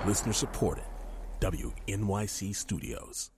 Listener supported. WNYC Studios.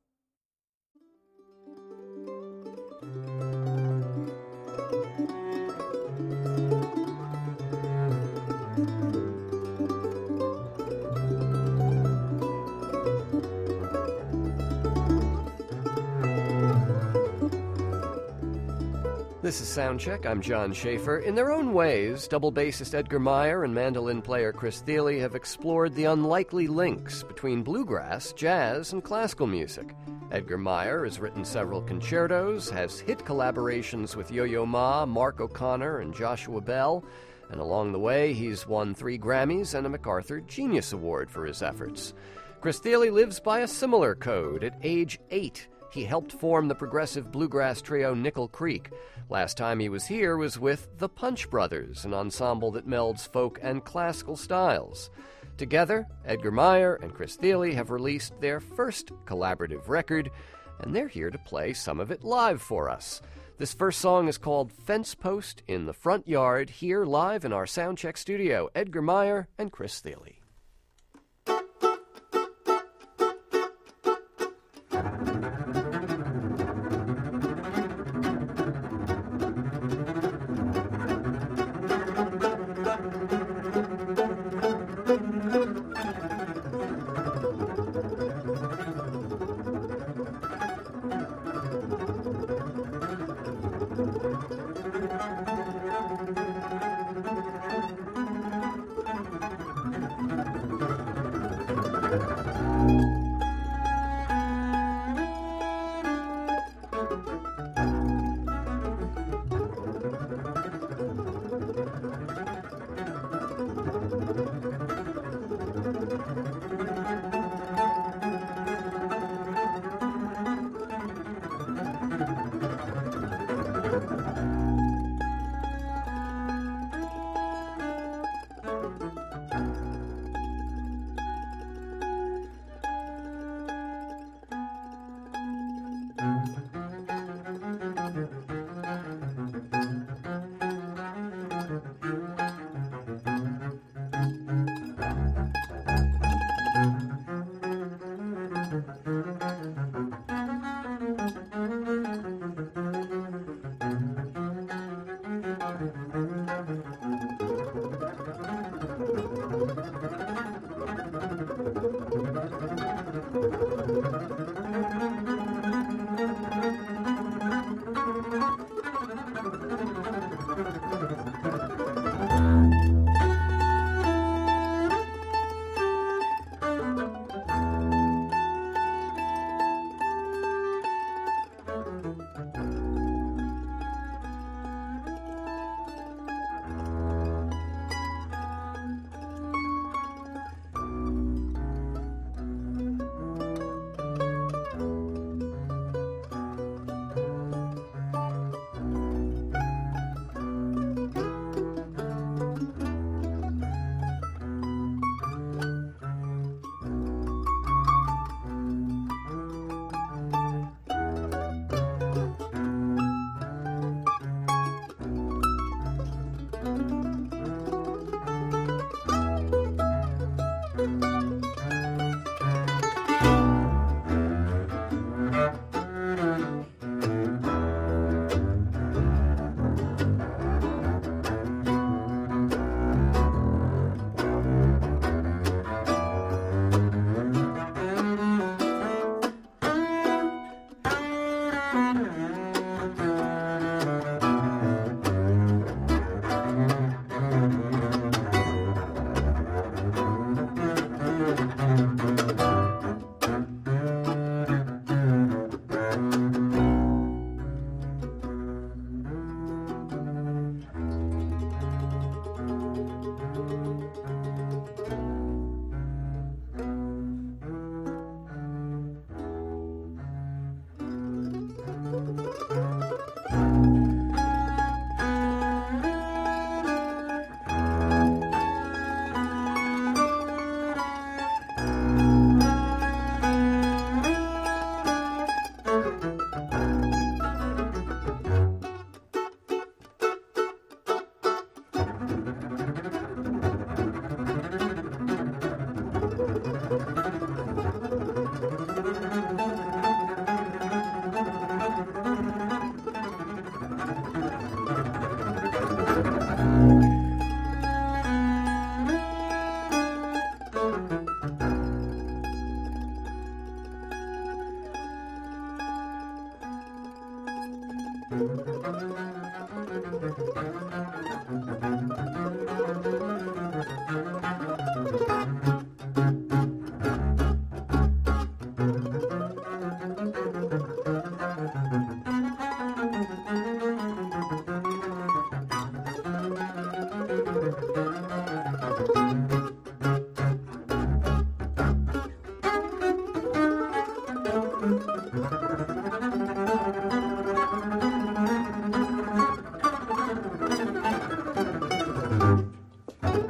This is Soundcheck. I'm John Schaefer. In their own ways, double bassist Edgar Meyer and mandolin player Chris Thile have explored the unlikely links between bluegrass, jazz, and classical music. Edgar Meyer has written several concertos, has hit collaborations with Yo-Yo Ma, Mark O'Connor, and Joshua Bell, and along the way he's won 3 Grammys and a MacArthur Genius Award for his efforts. Chris Thile lives by a similar code. At age 8, he helped form the progressive bluegrass trio Nickel Creek. Last time he was here was with the Punch Brothers, an ensemble that melds folk and classical styles. Together, Edgar Meyer and Chris Thile have released their first collaborative record, and they're here to play some of it live for us. This first song is called Fence Post in the Front Yard, here live in our Soundcheck studio, Edgar Meyer and Chris Thile.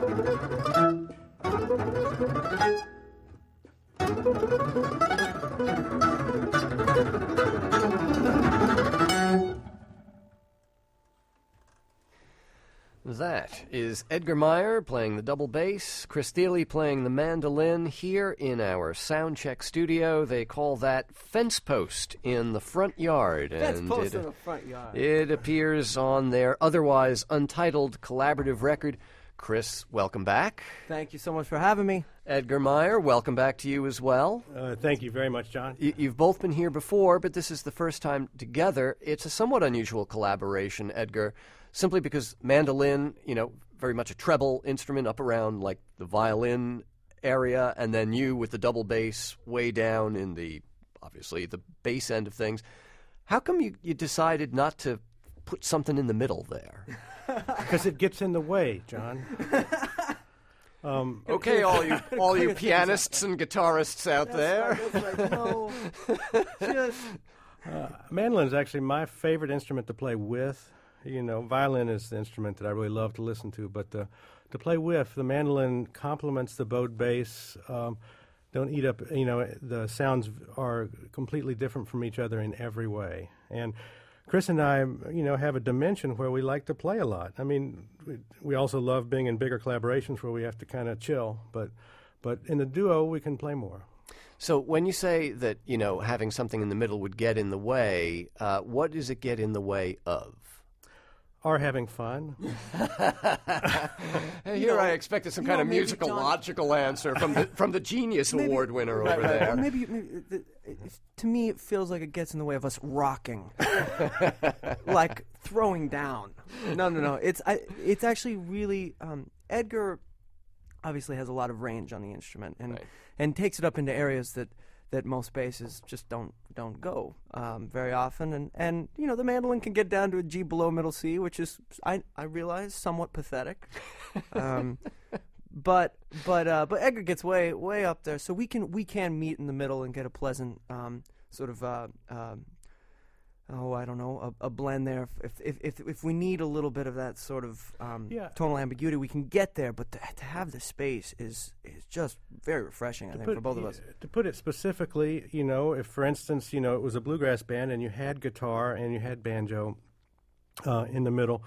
That is Edgar Meyer playing the double bass, Chris Thile playing the mandolin here in our soundcheck studio. They call that Fence Post in the Front Yard. Fence Post in the Front Yard. It appears on their otherwise untitled collaborative record. Chris, welcome back. Thank you so much for having me. Edgar Meyer, welcome back to you as well. Thank you very much, John. You've both been here before, but this is the first time together. It's a somewhat unusual collaboration, Edgar, simply because mandolin, very much a treble instrument up around like the violin area, and then you with the double bass way down in obviously the bass end of things. How come you decided not to put something in the middle there? Because it gets in the way, John. Okay, all you pianists and guitarists out there. Mandolin is actually my favorite instrument to play with. Violin is the instrument that I really love to listen to, but to play with, the mandolin complements the bowed bass. Don't eat up. The sounds are completely different from each other in every way, and Chris and I, have a dimension where we like to play a lot. I mean, we also love being in bigger collaborations where we have to kind of chill, but in a duo, we can play more. So when you say that, having something in the middle would get in the way, what does it get in the way of? Or having fun. Here I expected some kind of musical logical answer from the Genius Award winner over there. Or maybe to me it feels like it gets in the way of us rocking, like throwing down. No. It's actually really Edgar obviously has a lot of range on the instrument and takes it up into areas that most basses just don't go very often, and the mandolin can get down to a G below middle C, which is I realize somewhat pathetic, but Edgar gets way up there, so we can meet in the middle and get a pleasant sort of I don't know, a blend there. If we need a little bit of that sort of tonal ambiguity, we can get there. But to have the space is just very refreshing, I think, for both of us. To put it specifically, if, for instance, it was a bluegrass band and you had guitar and you had banjo in the middle,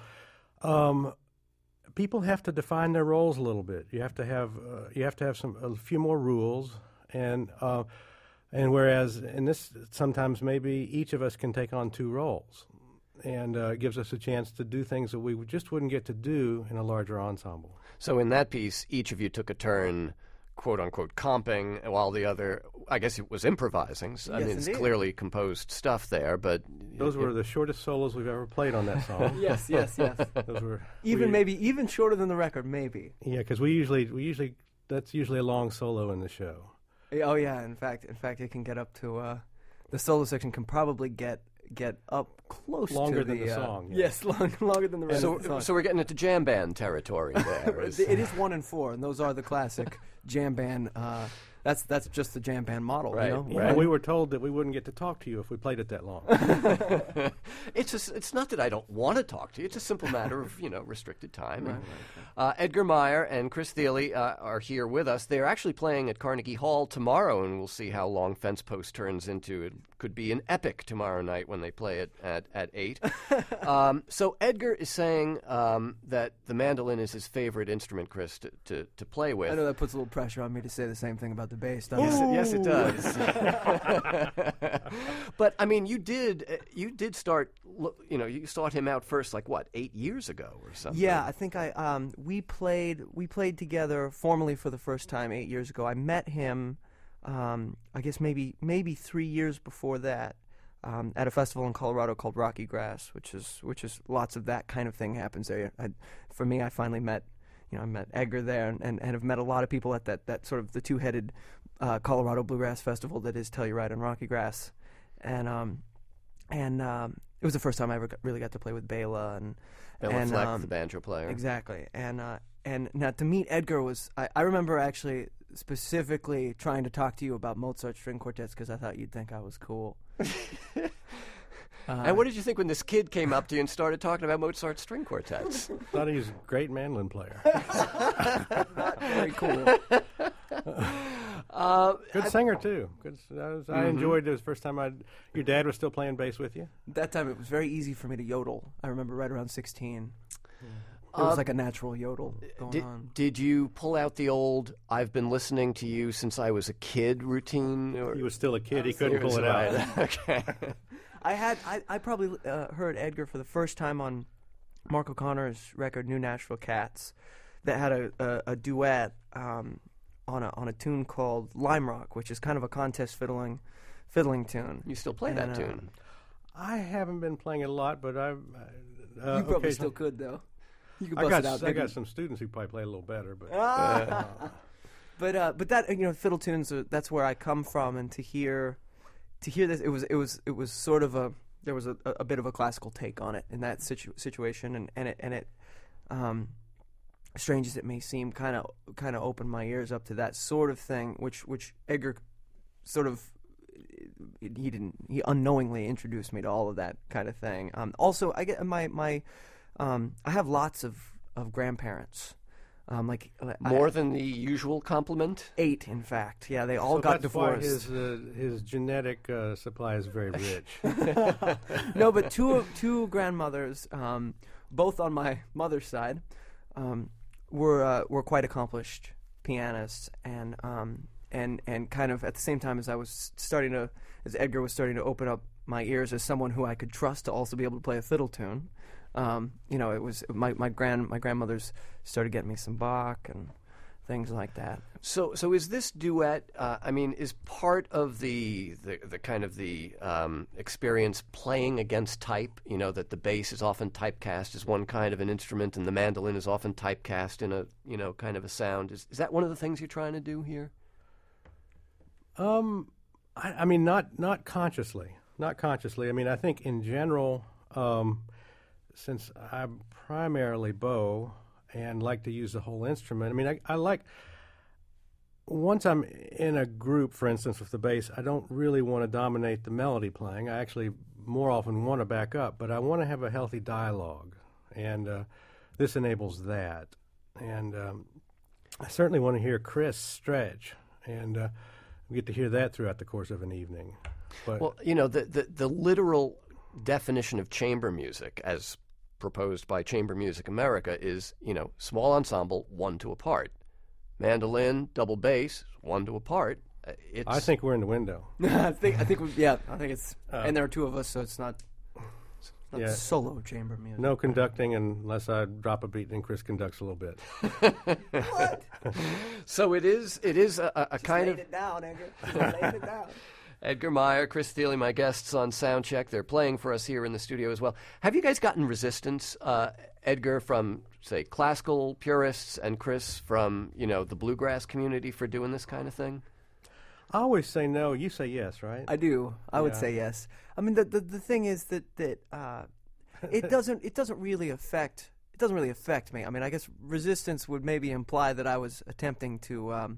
people have to define their roles a little bit. You have to have a few more rules, and whereas in this, sometimes maybe each of us can take on two roles, and it gives us a chance to do things that we just wouldn't get to do in a larger ensemble. So in that piece, each of you took a turn, quote-unquote, comping, while the other, I guess it was improvising. So, yes, I mean, it's indeed. Clearly composed stuff there, but... Those were the shortest solos we've ever played on that song. Yes. Those were even shorter than the record, maybe. Yeah, because we usually that's usually a long solo in the show. Oh yeah, in fact, it can get up to the solo section can probably get up close longer to than the song. Yeah. Yes, longer than the rest of the song. So we're getting into jam band territory there. It is 1 and 4, and those are the classic jam band. That's just the jam band model, right? Yeah, we were told that we wouldn't get to talk to you if we played it that long. It's not that I don't want to talk to you. It's a simple matter of restricted time. Right. Edgar Meyer and Chris Thile are here with us. They're actually playing at Carnegie Hall tomorrow, and we'll see how long Fence Post turns into. It could be an epic tomorrow night when they play it at 8. So Edgar is saying that the mandolin is his favorite instrument, Chris, to play with. I know that puts a little pressure on me to say the same thing about the bass. Yes, it does. But I mean, you did start. You sought him out first, 8 years ago or something. Yeah, I think we played together formally for the first time 8 years ago. I met him, I guess maybe 3 years before that, at a festival in Colorado called Rocky Grass, which is lots of that kind of thing happens there. For me, I finally met. I met Edgar there, and have met a lot of people at that sort of the two-headed Colorado Bluegrass Festival that is Telluride and Rocky Grass, and it was the first time I ever really got to play with Bela and Fleck, the banjo player. Exactly, and now to meet Edgar was I remember actually specifically trying to talk to you about Mozart string quartets because I thought you'd think I was cool. And what did you think when this kid came up to you and started talking about Mozart's string quartets? Thought he was a great mandolin player. Very cool. Good singer too. I enjoyed it. It was the first time your dad was still playing bass with you? That time it was very easy for me to yodel. I remember right around 16. It was like a natural yodel going on. Did you pull out the old "I've been listening to you since I was a kid" routine? Or? He was still a kid. He couldn't pull it out. Okay. I probably heard Edgar for the first time on Mark O'Connor's record "New Nashville Cats," that had a duet on a tune called "Lime Rock," which is kind of a contest fiddling tune. You still play that tune? I haven't been playing it a lot, but I've. You probably still could though. You could bust I it out. I got some students who probably play a little better, but. But that fiddle tunes, that's where I come from, and to hear this, it was sort of there was a bit of a classical take on it in that situation, and it strange as it may seem, kind of opened my ears up to that sort of thing, which Edgar sort of he unknowingly introduced me to all of that kind of thing. Also, I get I have lots of grandparents. More than the usual complement? 8, in fact. Yeah, they all got divorced. Why his genetic supply is very rich. No, but two grandmothers, both on my mother's side, were quite accomplished pianists, and kind of at the same time as as Edgar was starting to open up my ears as someone who I could trust to also be able to play a fiddle tune. It was my grandmothers started getting me some Bach and things like that. So is this duet? Is part of the kind of the experience playing against type? You know, that the bass is often typecast as one kind of an instrument, and the mandolin is often typecast in a kind of a sound. Is that one of the things you're trying to do here? Not consciously. Not consciously. I think in general. Since I'm primarily bow and like to use the whole instrument, I like, once I'm in a group, for instance, with the bass, I don't really want to dominate the melody playing. I actually more often want to back up, but I want to have a healthy dialogue, and this enables that. And I certainly want to hear Chris stretch, and we get to hear that throughout the course of an evening. But, well, the literal definition of chamber music, as proposed by Chamber Music America, is small ensemble, 1-2 apart, mandolin, double bass, 1-2 apart. I think we're in the window. I think it's and there are 2 of us, so it's not solo chamber music. No conducting unless I drop a beat and Chris conducts a little bit. What? So it is a kind of. Laying it down, Edgar. Laying it down. Edgar Meyer, Chris Thile, my guests on Soundcheck. They're playing for us here in the studio as well. Have you guys gotten resistance, Edgar, from, say, classical purists, and Chris from, the bluegrass community for doing this kind of thing? I always say no. You say yes, right? I do. I would say yes. The thing is that it doesn't really affect me. I guess resistance would maybe imply that I was attempting to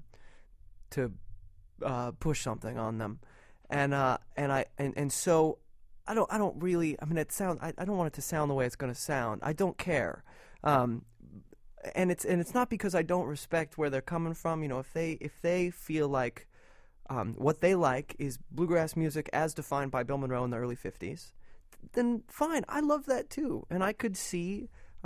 push something on them. And so I don't really. It sound. I don't want it to sound the way it's going to sound. I don't care, and it's not because I don't respect where they're coming from. If they feel like what they like is bluegrass music as defined by Bill Monroe in the early '50s, then fine. I love that too, and I could see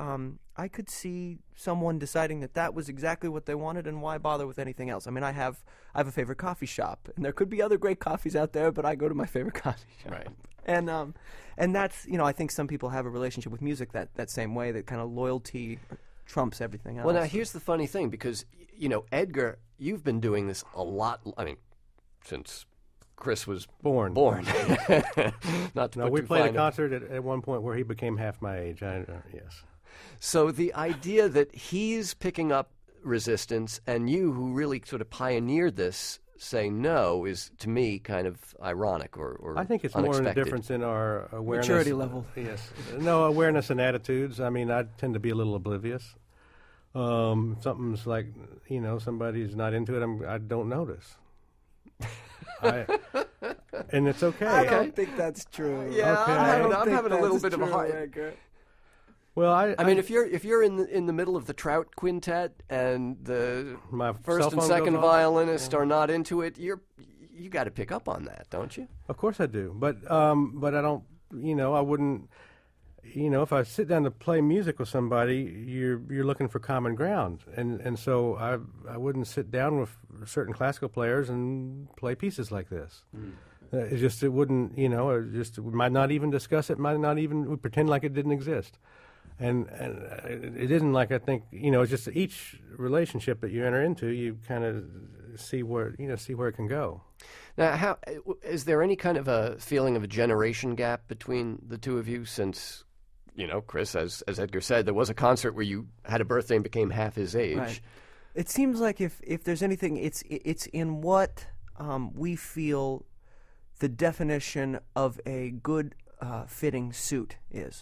someone deciding that was exactly what they wanted, and why bother with anything else? I have a favorite coffee shop, and there could be other great coffees out there, but I go to my favorite coffee shop. Right. And that's, I think some people have a relationship with music that same way, that kind of loyalty trumps everything else. Well, now here's the funny thing, because Edgar, you've been doing this a lot. Since Chris was born. Not to no, put we too played a fine concert at one point where he became half my age. Yes. So the idea that he's picking up resistance, and you, who really sort of pioneered this, say no, is to me kind of ironic or I think it's unexpected. more a difference in our awareness. Maturity level. Yes. No, awareness and attitudes. I tend to be a little oblivious. Something's like, somebody's not into it, I don't notice. and it's okay. I don't think that's true. Yeah, Okay. I'm having a little bit of a hard. Edgar. Well, I mean, if you're in the middle of the Trout quintet and the my cell first and phone second goes off. violinist are not into it, you got to pick up on that, don't you? Of course I do, but I don't. I wouldn't. If I sit down to play music with somebody, you're looking for common ground, and so I wouldn't sit down with certain classical players and play pieces like this. It wouldn't. We might not even discuss it. Might not even we pretend like it didn't exist. And it isn't like I think it's just each relationship that you enter into, you kind of see where it can go. Now, is there any kind of a feeling of a generation gap between the two of you? Since Chris, as Edgar said, there was a concert where you had a birthday and became half his age. Right. It seems like if there's anything, it's in what we feel the definition of a good fitting suit is.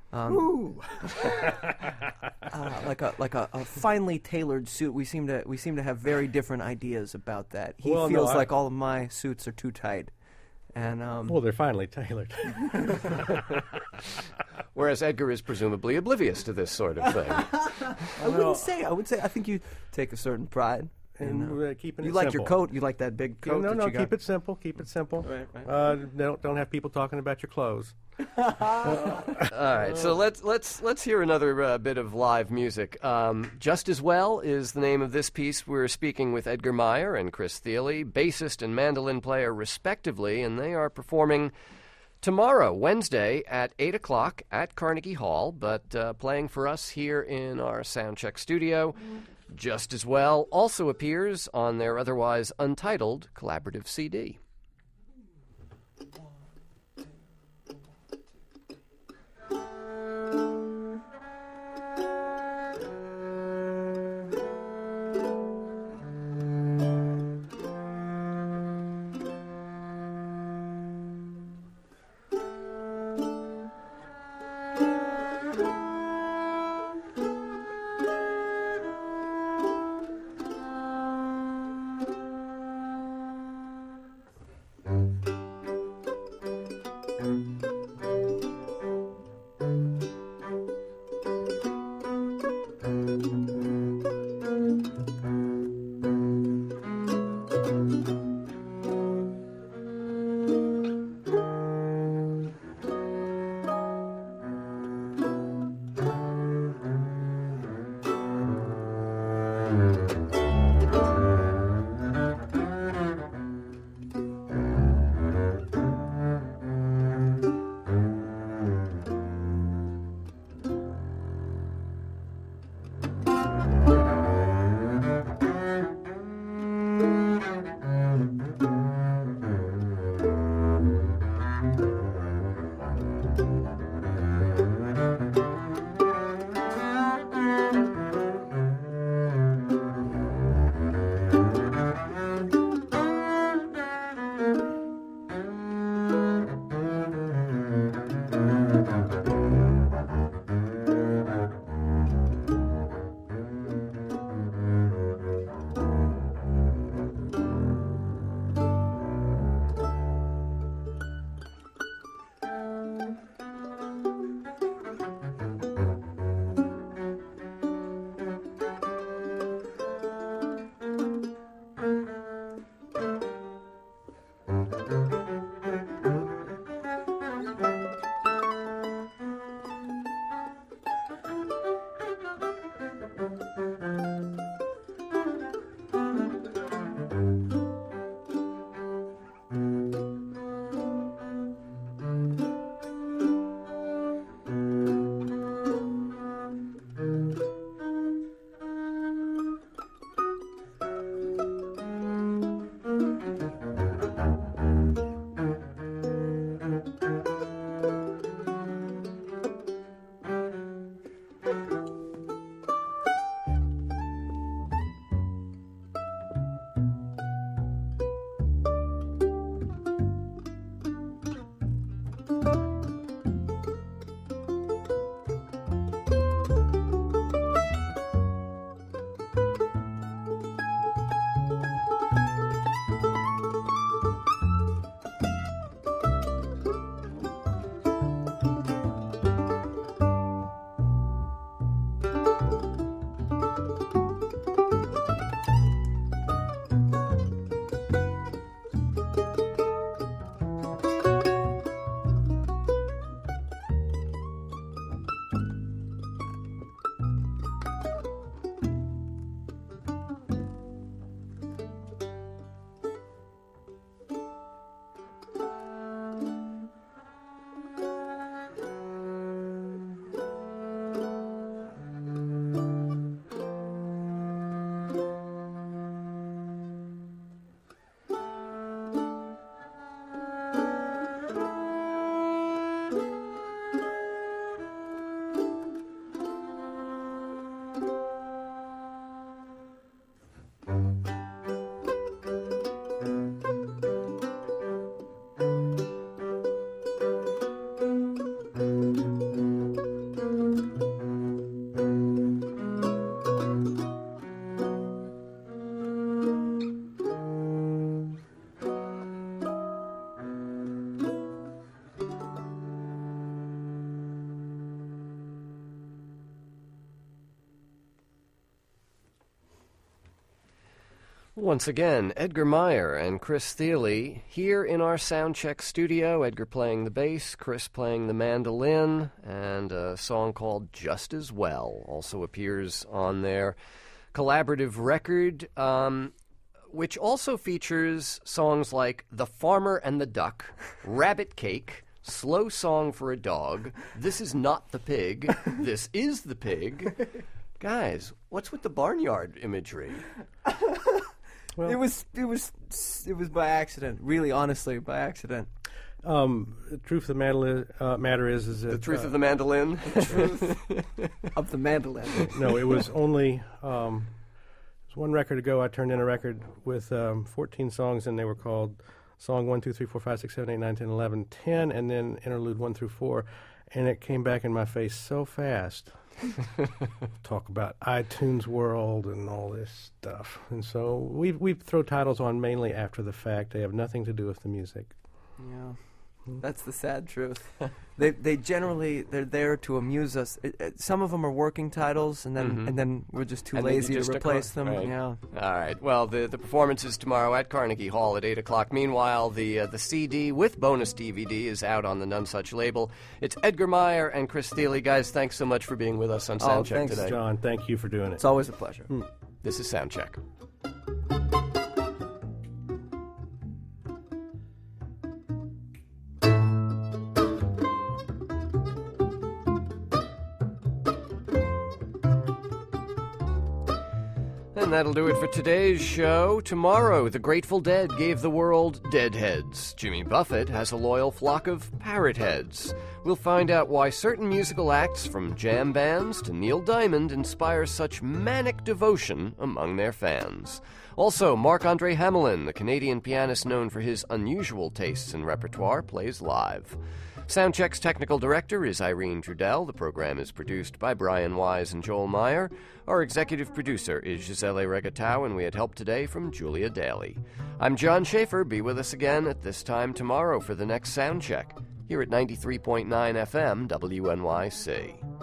Like a finely tailored suit. We seem to have very different ideas about that. He feels like all of my suits are too tight, and well, they're finely tailored. Whereas Edgar is presumably oblivious to this sort of thing. I would say I think you take a certain pride. And keeping You it like simple. your coat. You like that big coat. No, that you got. keep it simple. Keep it simple. Right. Don't have people talking about your clothes. All right, so let's hear another bit of live music. Just As Well is the name of this piece. We're speaking with Edgar Meyer and Chris Thile, bassist and mandolin player respectively, and they are performing tomorrow, Wednesday, at 8 o'clock at Carnegie Hall, but playing for us here in our Soundcheck studio. Just As Well also appears on their otherwise untitled collaborative CD. Once again, Edgar Meyer and Chris Thile here in our soundcheck studio. Edgar playing the bass, Chris playing the mandolin, and a song called Just As Well also appears on their collaborative record, which also features songs like The Farmer and the Duck, Rabbit Cake, Slow Song for a Dog, This Is Not the Pig, This Is the Pig. Guys, what's with the barnyard imagery? Well, it was by accident. Really, honestly, by accident. The truth of the matter is that The truth of the mandolin. Truth of the mandolin. No, it was only it was one record ago. I turned in a record with 14 songs, and they were called Song 1, 2, 3, 4, 5, 6, 7, 8, 9, 10, 11, 10, and then Interlude 1 through 4, and it came back in my face so fast. Talk about iTunes World and all this stuff, and so we throw titles on mainly after the fact. They have nothing to do with the music. Yeah, that's the sad truth. They generally they're there to amuse us. Some of them are working titles, and then we're just too lazy to replace them. Right. Yeah. All right. Well, the performance is tomorrow at Carnegie Hall at 8:00. Meanwhile, the CD with bonus DVD is out on the Nonesuch label. It's Edgar Meyer and Chris Thile. Guys, thanks so much for being with us on Soundcheck thanks, today. John, thank you for doing it. It's always a pleasure. This is Soundcheck. And that'll do it for today's show. Tomorrow, the Grateful Dead gave the world deadheads. Jimmy Buffett has a loyal flock of parrot heads. We'll find out why certain musical acts, from jam bands to Neil Diamond, inspire such manic devotion among their fans. Also, Marc-Andre Hamelin, the Canadian pianist known for his unusual tastes in repertoire, plays live. Soundcheck's technical director is Irene Trudell. The program is produced by Brian Wise and Joel Meyer. Our executive producer is Gisele Regatau, and we had help today from Julia Daly. I'm John Schaefer. Be with us again at this time tomorrow for the next Soundcheck, here at 93.9 FM WNYC.